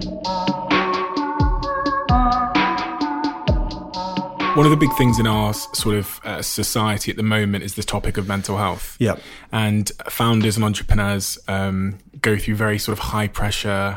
One of the big things in our sort of society at the moment is the topic of mental health. Yeah. And founders and entrepreneurs go through very sort of high pressure,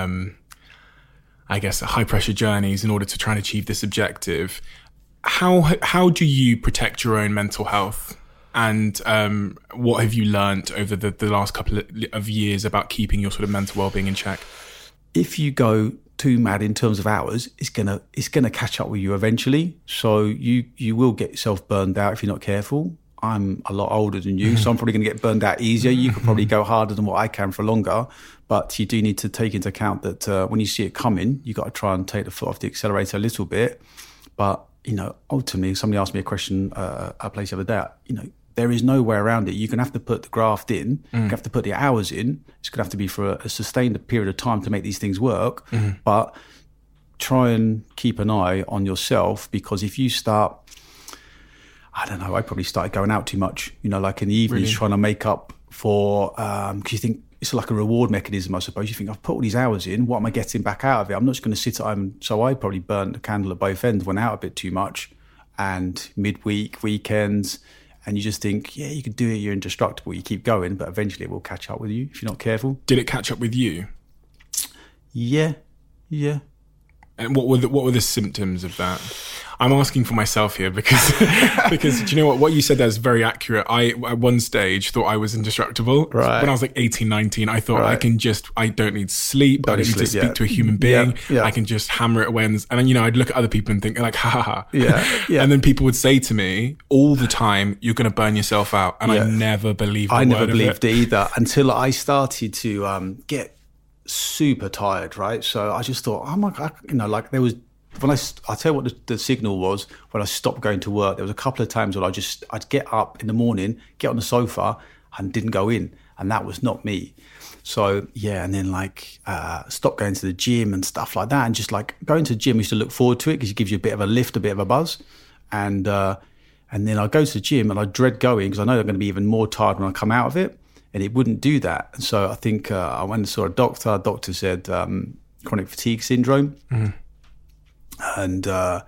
high pressure journeys in order to try and achieve this objective. How do you protect your own mental health? And what have you learnt over the last couple of years about keeping your sort of mental well-being in check? If you go too mad in terms of hours, it's gonna catch up with you eventually. So you will get yourself burned out if you're not careful. I'm a lot older than you, so I'm probably going to get burned out easier. You could probably go harder than what I can for longer, but you do need to take into account that when you see it coming, you got to try and take the foot off the accelerator a little bit. But ultimately, somebody asked me a question at a place the other day. There is no way around it. You're going to have to put the graft in. You have to put the hours in. It's going to have to be for a sustained period of time to make these things work. But try and keep an eye on yourself, because if you start, I don't know, I probably started going out too much, like in the evenings, really? Trying to make up for, because you think it's like a reward mechanism, I suppose. You think, I've put all these hours in, what am I getting back out of it? I'm not just going to sit at home. So I probably burnt the candle at both ends, went out a bit too much, and midweek, weekends. And you just think, yeah, you can do it, you're indestructible, you keep going, but eventually it will catch up with you if you're not careful. Did it catch up with you? Yeah. And what were the symptoms of that? I'm asking for myself here because do you know what you said there is very accurate. I, at one stage, thought I was indestructible. Right. When I was like 18, 19, I thought I don't need sleep. I don't need to speak to a human being. Yeah. I can just hammer it away. And then, I'd look at other people and think like, ha. Yeah. And then people would say to me all the time, you're going to burn yourself out. And I never believed I never believed it either until I started to get super tired, right? So I just thought, oh my God, there was, when I'll tell you what the signal was when I stopped going to work. There was a couple of times where I'd get up in the morning, get on the sofa and didn't go in. And that was not me. So yeah, and then stop going to the gym and stuff like that. And just going to the gym, I used to look forward to it because it gives you a bit of a lift, a bit of a buzz. And then I go to the gym and I dread going because I know I'm going to be even more tired when I come out of it. And it wouldn't do that. And so I think I went and saw a doctor. The doctor said chronic fatigue syndrome. Mm. And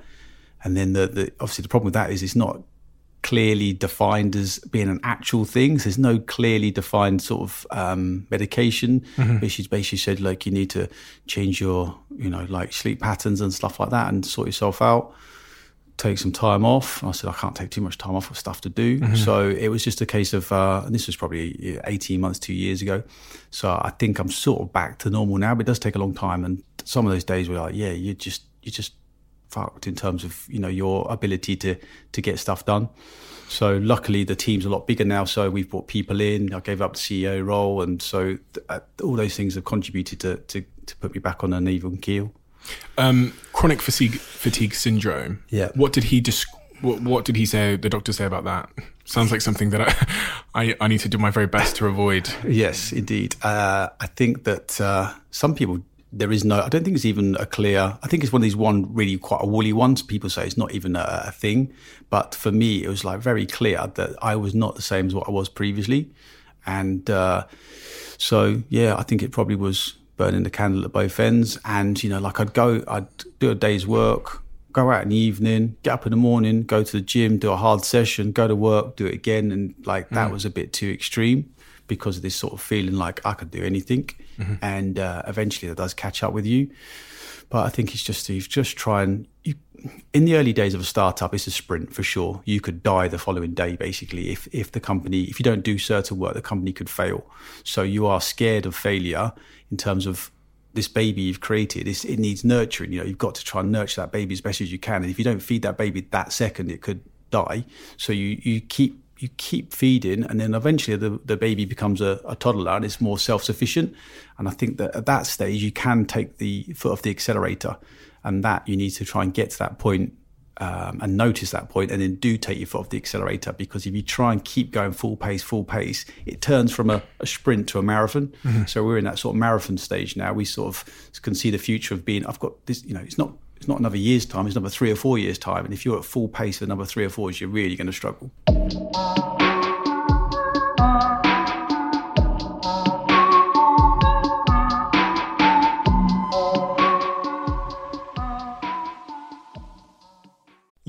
then obviously the problem with that is it's not clearly defined as being an actual thing. So there's no clearly defined sort of medication. Mm-hmm. But she basically said, you need to change your, sleep patterns and stuff like that and sort yourself out. Take some time off. I said, I can't take too much time off with stuff to do. Mm-hmm. So it was just a case of, and this was probably 18 months, 2 years ago. So I think I'm sort of back to normal now, but it does take a long time. And some of those days were you're just fucked in terms of, your ability to get stuff done. So luckily the team's a lot bigger now. So we've brought people in. I gave up the CEO role. And so all those things have contributed to put me back on an even keel. Chronic fatigue syndrome. Yeah. What did he what did he say? The doctor say about that? Sounds like something that I need to do my very best to avoid. Yes, indeed. I think that some people I don't think it's even a clear. I think it's one of these really quite a woolly ones. People say it's not even a thing, but for me it was very clear that I was not the same as what I was previously, and so yeah, I think it probably was burning the candle at both ends. And I'd do a day's work, go out in the evening, get up in the morning, go to the gym, do a hard session, go to work, do it again, and that was a bit too extreme because of this sort of feeling like I could do anything. Mm-hmm. And eventually that does catch up with you. But I think it's just try and in the early days of a startup, it's a sprint for sure. You could die the following day, basically, if you don't do certain work, the company could fail. So you are scared of failure in terms of this baby you've created. It needs nurturing. You've got to try and nurture that baby as best as you can. And if you don't feed that baby that second, it could die. So you keep feeding, and then eventually the baby becomes a toddler and it's more self-sufficient. And I think that at that stage, you can take the foot off the accelerator, and that you need to try and get to that point and notice that point, and then do take your foot off the accelerator. Because if you try and keep going full pace, it turns from a sprint to a marathon. Mm-hmm. So we're in that sort of marathon stage now. We sort of can see the future of being, I've got this, it's not another year's time, it's another 3 or 4 years' time. And if you're at full pace for another 3 or 4 years, you're really going to struggle.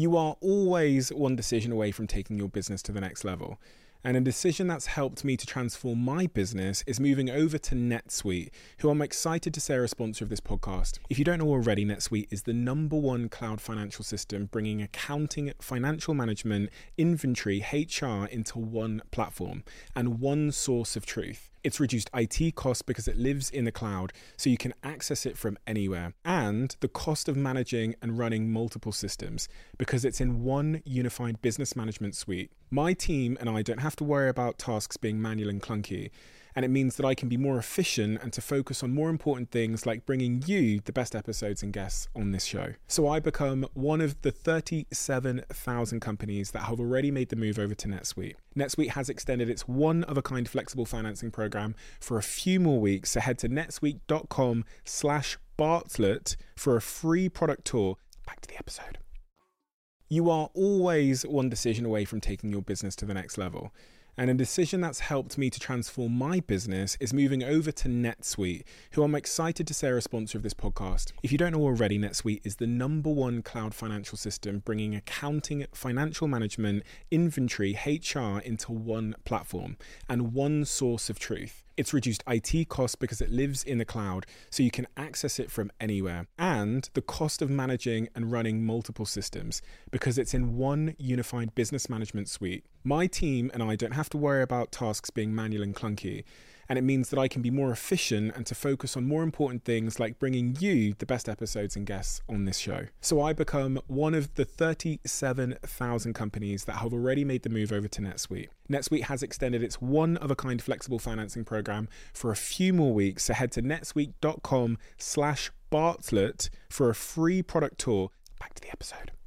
You are always one decision away from taking your business to the next level. And a decision that's helped me to transform my business is moving over to NetSuite, who I'm excited to say are a sponsor of this podcast. If you don't know already, NetSuite is the #1 cloud financial system, bringing accounting, financial management, inventory, HR into one platform and one source of truth. It's reduced IT costs because it lives in the cloud, so you can access it from anywhere. And the cost of managing and running multiple systems because it's in one unified business management suite. My team and I don't have to worry about tasks being manual and clunky. And it means that I can be more efficient and to focus on more important things like bringing you the best episodes and guests on this show. So I become one of the 37,000 companies that have already made the move over to NetSuite. NetSuite has extended its one-of-a-kind flexible financing program for a few more weeks. So head to netsuite.com/Bartlett for a free product tour. Back to the episode. You are always one decision away from taking your business to the next level. And a decision that's helped me to transform my business is moving over to NetSuite, who I'm excited to say are a sponsor of this podcast. If you don't know already, NetSuite is the #1 cloud financial system, bringing accounting, financial management, inventory, HR into one platform and one source of truth. It's reduced IT costs because it lives in the cloud, so you can access it from anywhere. And the cost of managing and running multiple systems because it's in one unified business management suite. My team and I don't have to worry about tasks being manual and clunky. And it means that I can be more efficient and to focus on more important things like bringing you the best episodes and guests on this show. So I become one of the 37,000 companies that have already made the move over to NetSuite. NetSuite has extended its one-of-a-kind flexible financing program for a few more weeks. So head to netsuite.com/Bartlett for a free product tour. Back to the episode.